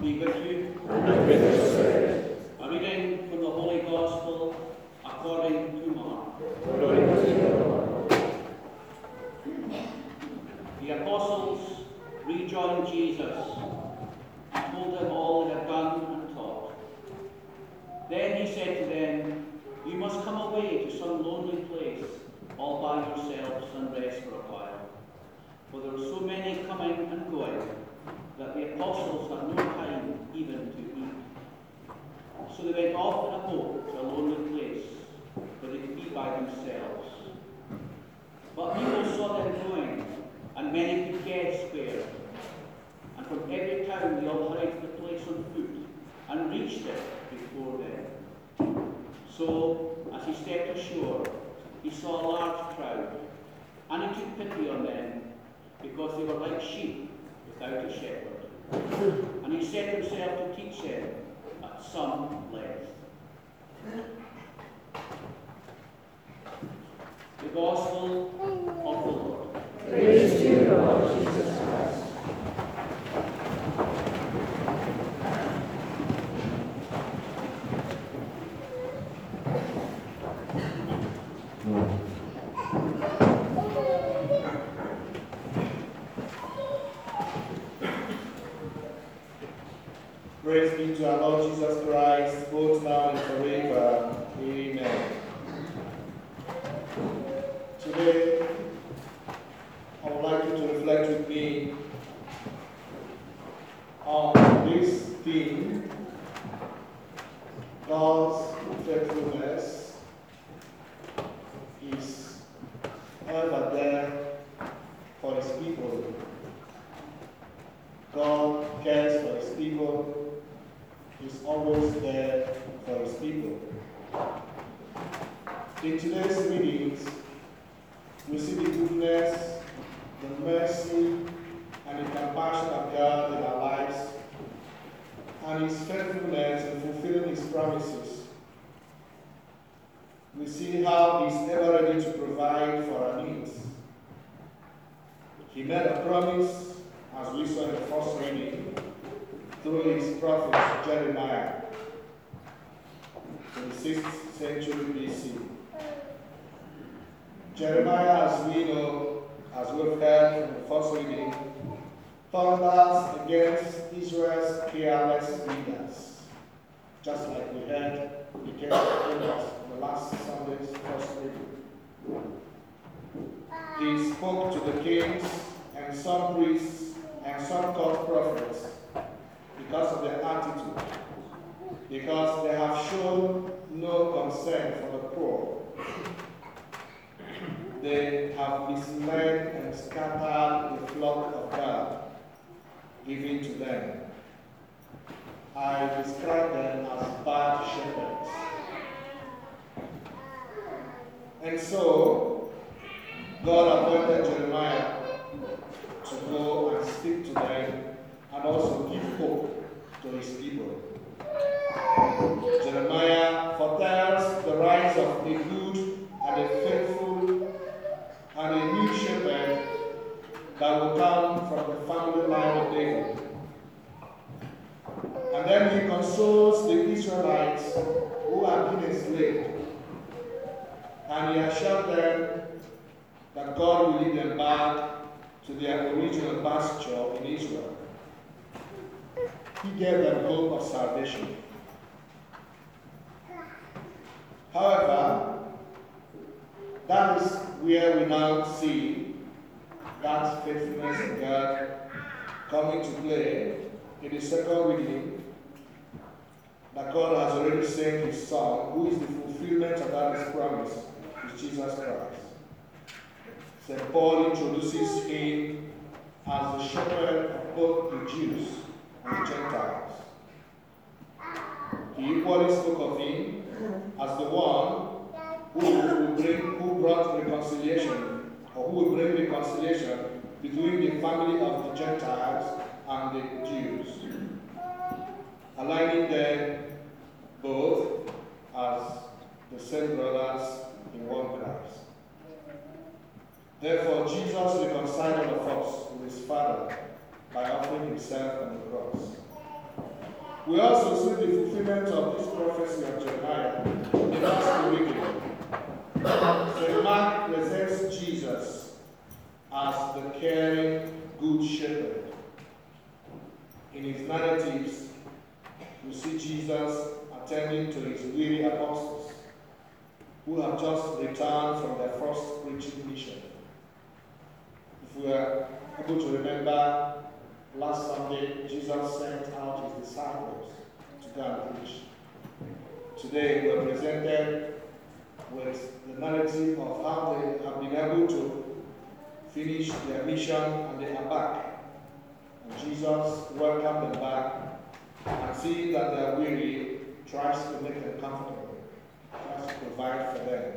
be with you. And with your spirit. A reading from the Holy Gospel according to Mark. Glory to you, Lord. The apostles rejoined Jesus and told him all they had done and taught. Then he said to them, "You must come away to some lonely place all by yourselves and rest for a while." For there were so many coming and going that the apostles had no time even to eat. So they went off in a boat to a lonely place where they could be by themselves. But people saw them going, and many could guess where. And from every town they all hurried to the place on foot and reached it before them. So, as he stepped ashore, he saw a large crowd, and he took pity on them, because they were like sheep without a shepherd. And he set himself to teach them at some length. The Gospel of the Lord. Praise to you, Lord Jesus Christ. Praise be to our Lord Jesus Christ, both now and forever. Amen. Today, I would like you to reflect with me on this theme, God's faithfulness is ever there for his people. God cares for his people. He's always there for his people. In today's readings, we see the goodness, the mercy, and the compassion of God in our lives, and his faithfulness in fulfilling his promises. We see how he's ever ready to provide for our needs. He made a promise, as we saw in the first reading, through his prophet Jeremiah in the 6th century BC. Jeremiah, as we know, as we've heard from the first reading, thunders against Israel's careless leaders, just like we heard against the last Sunday's first reading. He spoke to the kings and some priests and some court prophets because of their attitude, because they have shown no concern for the poor. They have misled and scattered the flock of God given to them. I describe them as bad shepherds. And so, God appointed Jeremiah to go and speak to them and also give hope to his people. Jeremiah foretells the rise of a good and a faithful and a new shepherd that will come from the family line of David. And then he consoles the Israelites who have been enslaved, and he assures them that God will lead them back to their original pasture in Israel. He gave them hope of salvation. However, that is where we now see God's faithfulness in God coming to play in the second reading, that God has already sent his Son, who is the fulfillment of that promise, is Jesus Christ. St. Paul introduces him as the shepherd of both the Jews and the Gentiles. He equally spoke of him as the one who brought reconciliation, or who will bring reconciliation between the family of the Gentiles and the Jews, aligning them both as the same brothers in one Christ. Therefore, Jesus reconciled all of us with his Father by offering himself on the cross. We also see the fulfillment of this prophecy of Jeremiah in the last reading. St. Mark presents Jesus as the caring good shepherd. In his narratives, we see Jesus attending to his weary apostles who have just returned from their first preaching mission. If we are able to remember, last Sunday, Jesus sent out his disciples to go and preach. Today, we are presented with the narrative of how they have been able to finish their mission and they are back. And Jesus welcomed them back and seeing that they are weary, tries to make them comfortable, tries to provide for them.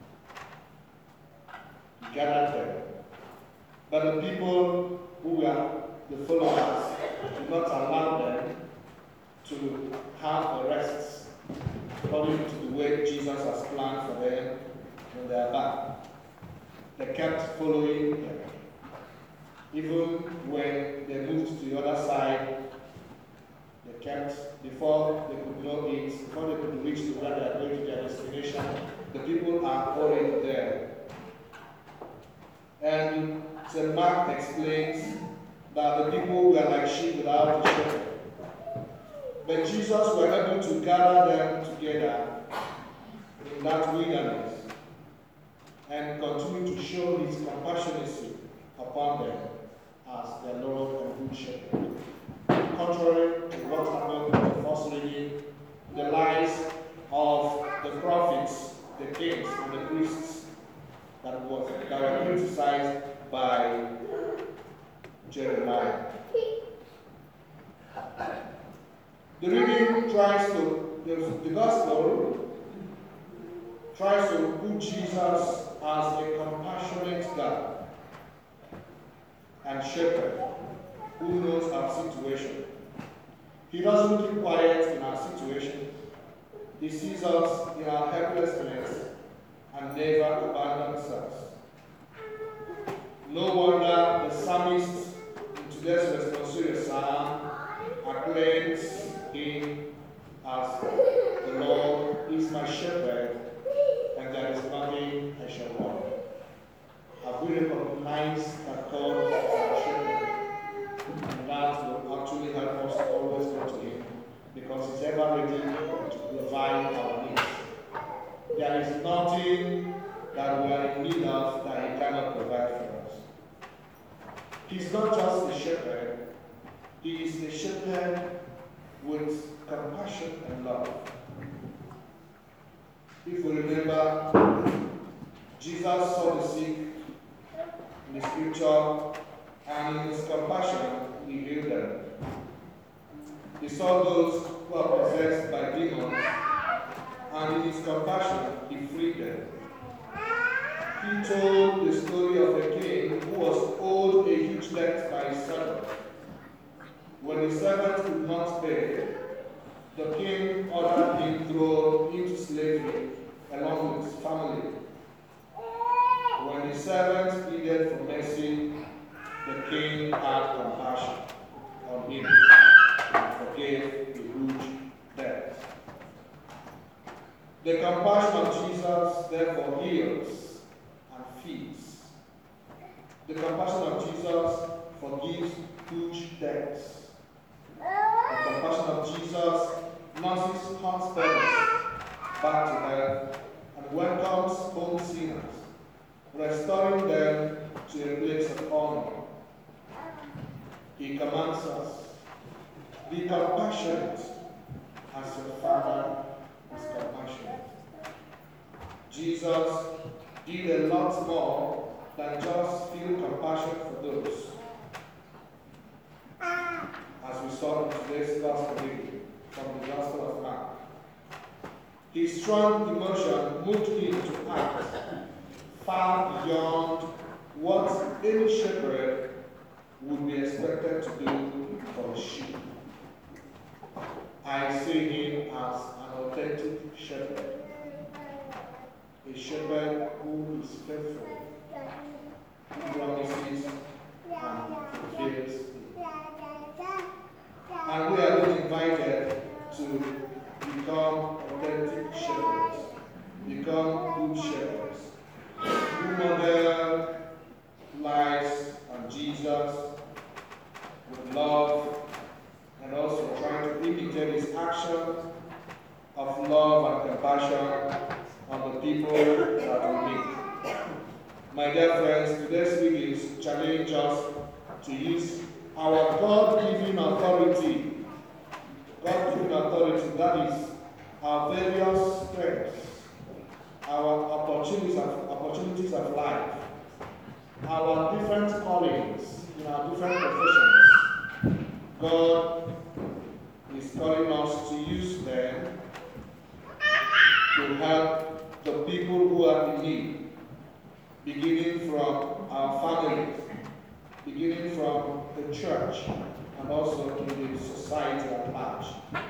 He gathered them. But the people who were the followers did not allow them to have the rests according to the way Jesus has planned for them when they are back. They kept following him. Even when they moved to the other side, they kept, before they could know it, before they could reach to where they are going to their destination, the people are already there. And St. Mark explains that the people were like sheep without a shepherd. But Jesus was able to gather them together in that wilderness and continue to show his compassionate upon them as their Lord and good shepherd. Contrary to what happened in the first reading, the lives of the prophets, the kings, and the priests that were criticized by Jeremiah. The reading tries to, the gospel tries to put Jesus as a compassionate God and shepherd who knows our situation. He doesn't keep quiet in our situation. He sees us in our helplessness and never abandons us. No wonder the psalmist in today's responsorial psalm acclaims him as the Lord is my shepherd, and there is nothing I shall want. Have we recognized that God is our shepherd? And that will actually help us to always go to him, because he's ever ready to provide our needs. There is nothing that we are in need of that he cannot provide for us. He's not just a shepherd, he is a shepherd with compassion and love. If we remember, Jesus saw the sick in the scripture, and in his compassion, he healed them. He saw those who are possessed by demons, and in his compassion, he freed them. He told the story of a king who was owed a huge debt by his servant. When the servant could not pay, the king ordered him thrown into slavery along with his family. When the servant pleaded for mercy, the king had compassion on him and forgave the huge debt. The compassion of Jesus therefore heals and feeds. The compassion of Jesus forgives huge debts. The compassion of Jesus nurses hurt parents back to health and welcomes home sinners, restoring them to a place of honor. He commands us, be compassionate as your Father is compassionate. Jesus did a lot more than just feel compassion for those. As we saw in today's gospel reading from the Gospel of Mark, his strong emotion moved him to act far beyond what any shepherd would be expected to do for his sheep. I see him as an authentic shepherd, a shepherd who is faithful, who promises and fulfills. And we are not invited Jesus with love and also trying to imitate his action of love and compassion on the people that we meet. My dear friends, today's readings challenge us to use our God-given authority, that is our various strengths, our opportunities of life, our different callings in our different professions. God is calling us to use them to help the people who are in need, beginning from our families, beginning from the church, and also in the society at large.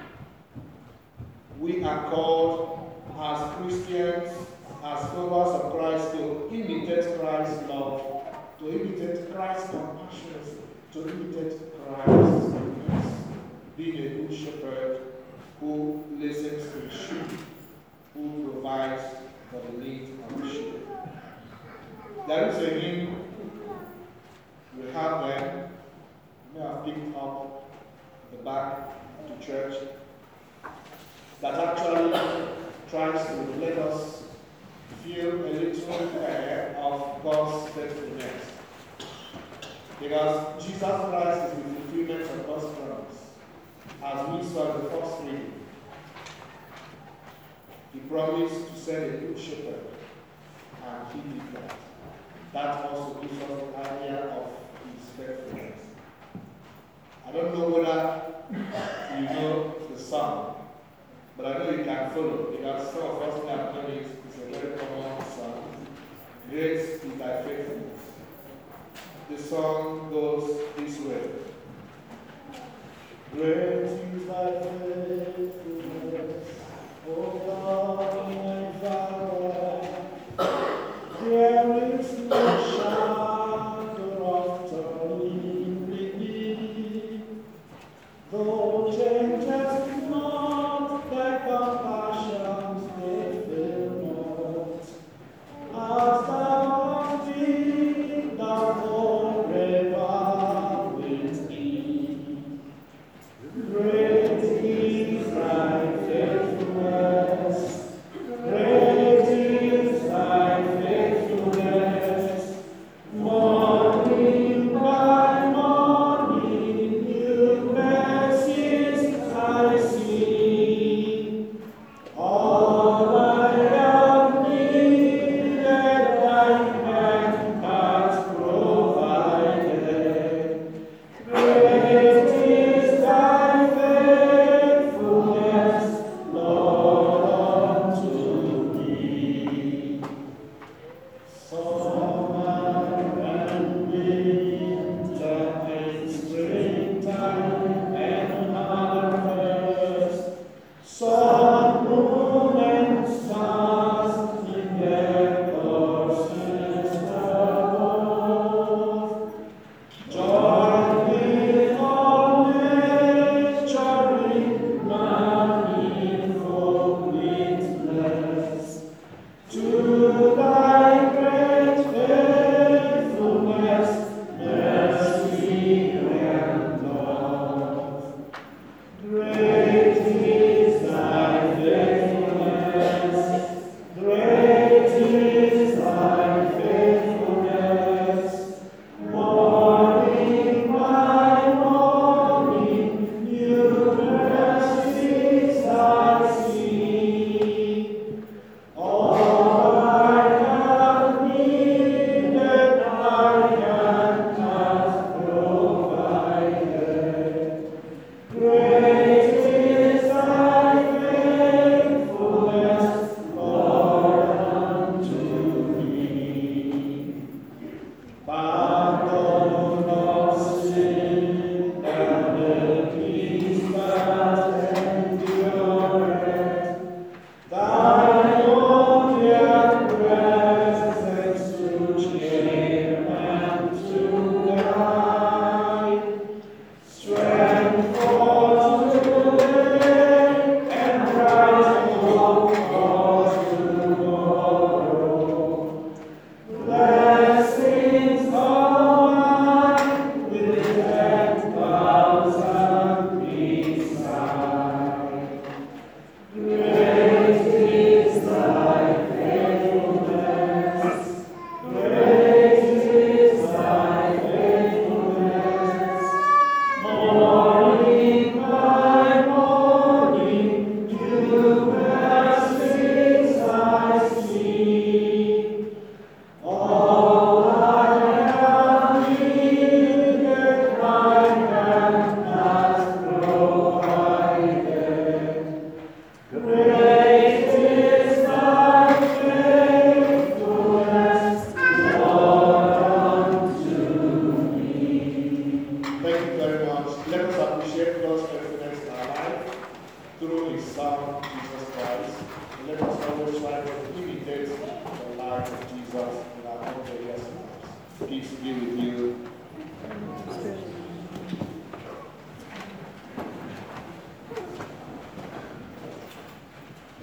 We are called as Christians, as followers of Christ, to imitate Christ's love, to imitate Christ's compassion, to imitate Christ's goodness, being a good shepherd who listens to the sheep, who provides for the needs of the sheep. There is a hymn we have there, we have picked up at the back of the church, that actually tries to let us feel a little air of God's faithfulness. Because Jesus Christ is the fulfillment of God's promise. As we saw in the first reading, he promised to send a good shepherd, and he did that. That also gives us an idea of his faithfulness. I don't know whether you know the song, but I know you can follow, because some of us have known it. It's a very common song. Great is thy faithfulness. The song goes this way. Great is thy faithfulness, O God, my Father. There is no shadow of turning with thee, though changes not thy compassions, they fail not. As thou art in, thou forever wilt be. Great is thy faithfulness, great is thank you very much. Let us appreciate God's faithfulness in our life through His Son, Jesus Christ. And let us always try to imitate the life of Jesus in our own various lives. Peace be with you.